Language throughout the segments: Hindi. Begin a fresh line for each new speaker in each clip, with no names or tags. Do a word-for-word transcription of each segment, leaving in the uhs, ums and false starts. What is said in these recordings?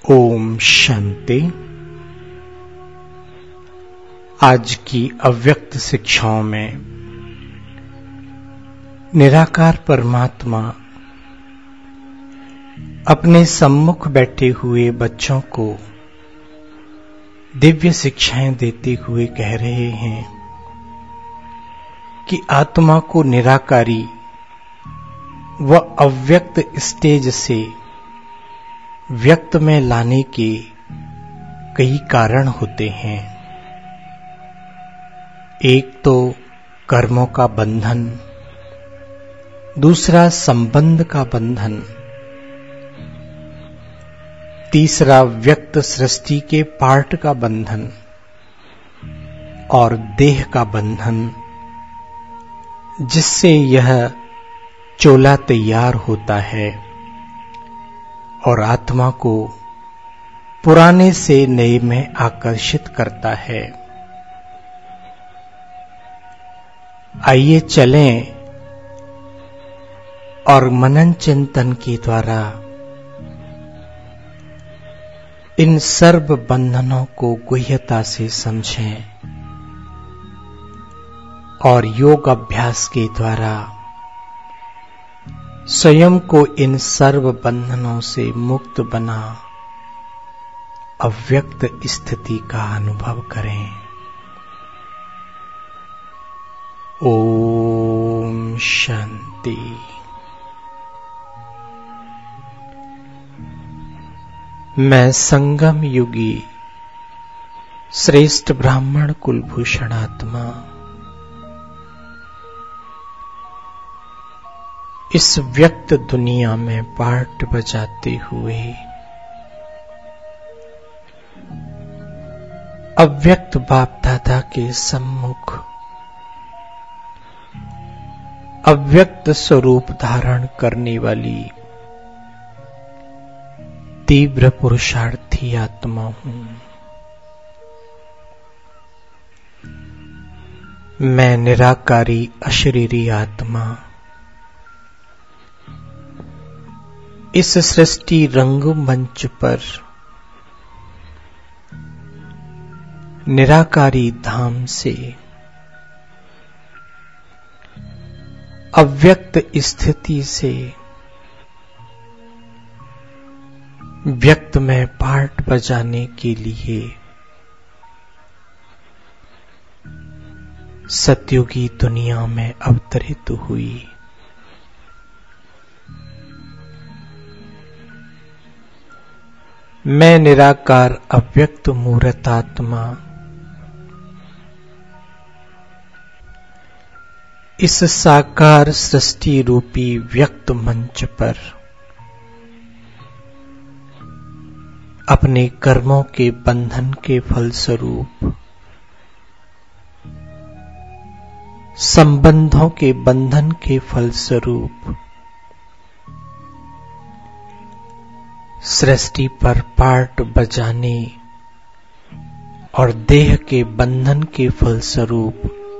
ओम शांति। आज की अव्यक्त शिक्षाओं में निराकार परमात्मा अपने सम्मुख बैठे हुए बच्चों को दिव्य शिक्षाएं देते हुए कह रहे हैं कि आत्मा को निराकारी व अव्यक्त स्टेज से व्यक्त में लाने के कई कारण होते हैं। एक तो कर्मों का बंधन, दूसरा संबंध का बंधन, तीसरा व्यक्त सृष्टि के पार्ट का बंधन और देह का बंधन, जिससे यह चोला तैयार होता है और आत्मा को पुराने से नए में आकर्षित करता है। आइए चलें और मनन चिंतन के द्वारा इन सर्व बंधनों को गुह्यता से समझें और योग अभ्यास के द्वारा स्वयं को इन सर्व बंधनों से मुक्त बना अव्यक्त स्थिति का अनुभव करें। ओम शांति। मैं संगम युगी श्रेष्ठ ब्राह्मण कुलभूषण आत्मा इस व्यक्त दुनिया में पार्ट बजाते हुए अव्यक्त बाप दादा के सम्मुख अव्यक्त स्वरूप धारण करने वाली तीव्र पुरुषार्थी आत्मा हूं। मैं निराकारी अशरीरी आत्मा इस सृष्टि रंग मंच पर निराकारी धाम से अव्यक्त स्थिति से व्यक्त में पार्ट बजाने के लिए सतयुगी दुनिया में अवतरित हुई। मैं निराकार अव्यक्त मूर्त आत्मा इस साकार सृष्टि रूपी व्यक्त मंच पर अपने कर्मों के बंधन के फलस्वरूप संबंधों के बंधन के फलस्वरूप सृष्टि पर पार्ट बजाने और देह के बंधन के फलस्वरूप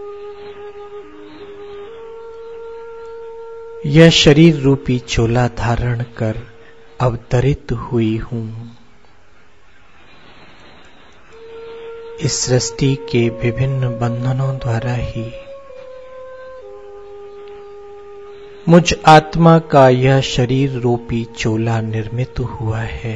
यह शरीर रूपी चोला धारण कर अवतरित हुई हूं। इस सृष्टि के विभिन्न बंधनों द्वारा ही मुझ आत्मा का यह शरीर रूपी चोला निर्मित हुआ है।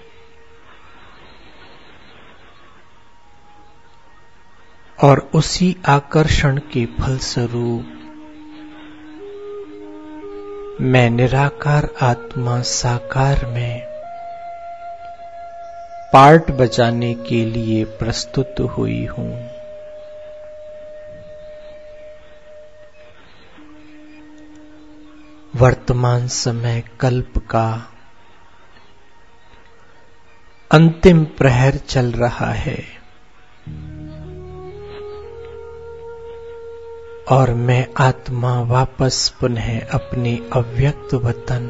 और उसी आकर्षण के फलस्वरूप मैं निराकार आत्मा साकार में पार्ट बजाने के लिए प्रस्तुत हुई हूं। वर्तमान समय कल्प का अंतिम प्रहर चल रहा है और मैं आत्मा वापस पुनः अपने अव्यक्त वतन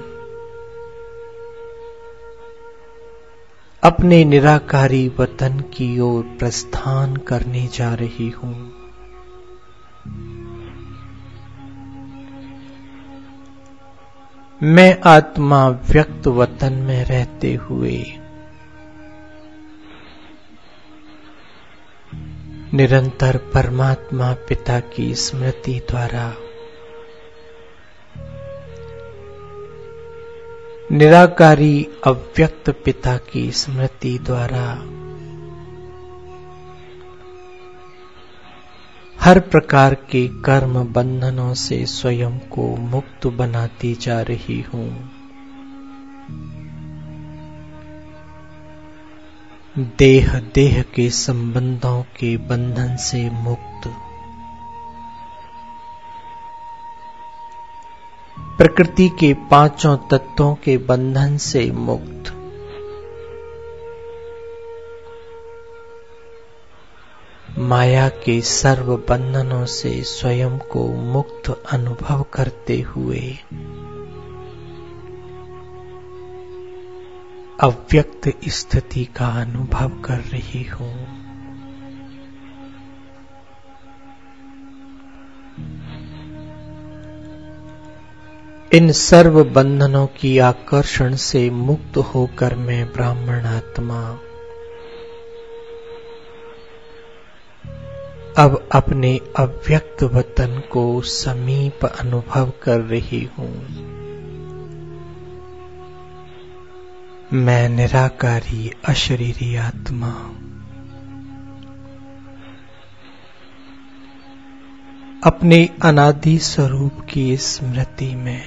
अपने निराकारी वतन की ओर प्रस्थान करने जा रही हूं। मैं आत्मा व्यक्त वतन में रहते हुए निरंतर परमात्मा पिता की स्मृति द्वारा निराकारी अव्यक्त पिता की स्मृति द्वारा हर प्रकार के कर्म बंधनों से स्वयं को मुक्त बनाती जा रही हूं। देह देह के संबंधों के बंधन से मुक्त, प्रकृति के पांचों तत्वों के बंधन से मुक्त, माया के सर्व बंधनों से स्वयं को मुक्त अनुभव करते हुए अव्यक्त स्थिति का अनुभव कर रही हूं। इन सर्व बंधनों की आकर्षण से मुक्त होकर मैं ब्राह्मण आत्मा अब अपने अव्यक्त वतन को समीप अनुभव कर रही हूं। मैं निराकारी अशरीरी आत्मा अपने अनादि स्वरूप की स्मृति में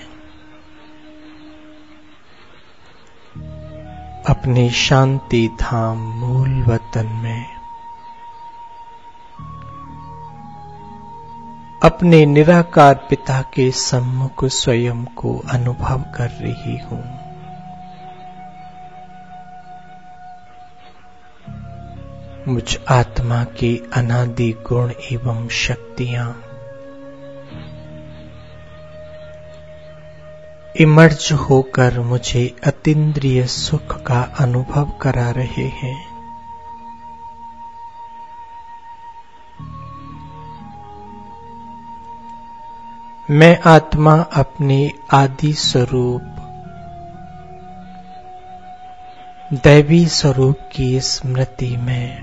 अपने शांति धाम मूल वतन में अपने निराकार पिता के सम्मुख स्वयं को अनुभव कर रही हूं। मुझ आत्मा के अनादि गुण एवं शक्तियां इमर्ज होकर मुझे अतीन्द्रिय सुख का अनुभव करा रहे हैं। मैं आत्मा अपने आदि स्वरूप दैवी स्वरूप की स्मृति में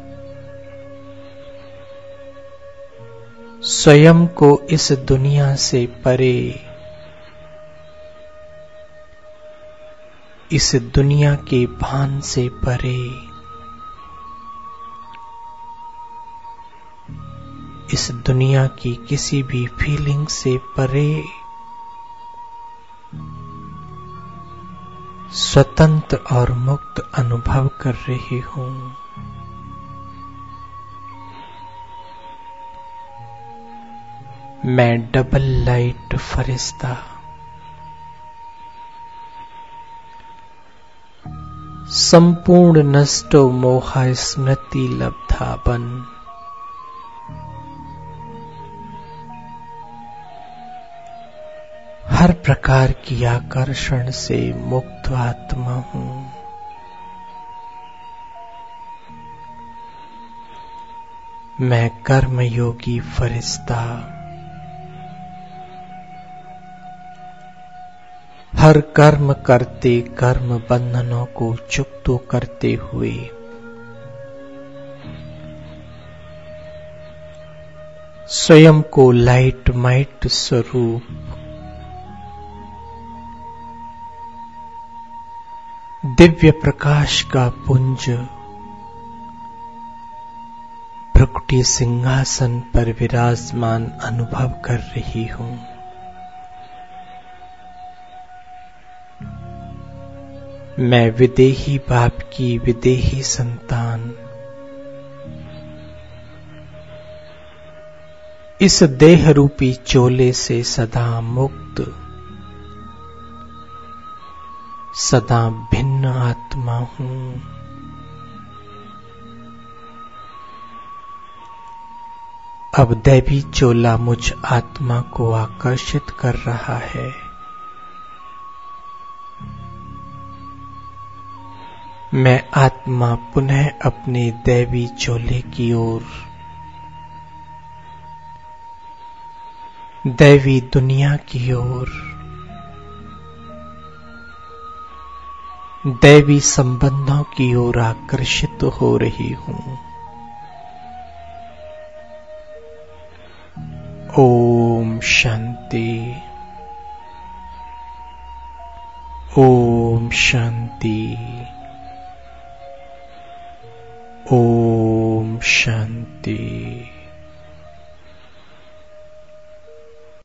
स्वयं को इस दुनिया से परे, इस दुनिया के भान से परे, इस दुनिया की किसी भी फीलिंग से परे स्वतंत्र और मुक्त अनुभव कर रही हूं। मैं डबल लाइट फरिश्ता संपूर्ण नष्टो मोहा स्मृति लब्धा बन हर प्रकार की आकर्षण से मुक्त आत्मा हूं। मैं कर्मयोगी फरिश्ता हर कर्म करते कर्म बंधनों को चुक्त करते हुए स्वयं को लाइट माइट स्वरूप दिव्य प्रकाश का पुंज भ्रकुटी सिंहासन पर विराजमान अनुभव कर रही हूं। मैं विदेही बाप की विदेही संतान इस देह रूपी चोले से सदा मुक्त, सदा भिन्न आत्मा हूं। अब दैवी चोला मुझ आत्मा को आकर्षित कर रहा है। मैं आत्मा पुनः अपने दैवी चोले की ओर, दैवी दुनिया की ओर, दैवी संबंधों की ओर आकर्षित हो रही हूं। ओम शांति। ओम शांति। ओम शांति।